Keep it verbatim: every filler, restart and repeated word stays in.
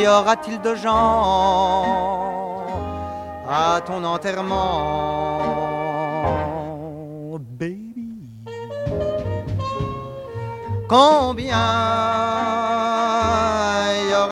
aura-t-il de gens à ton enterrement, baby? Combien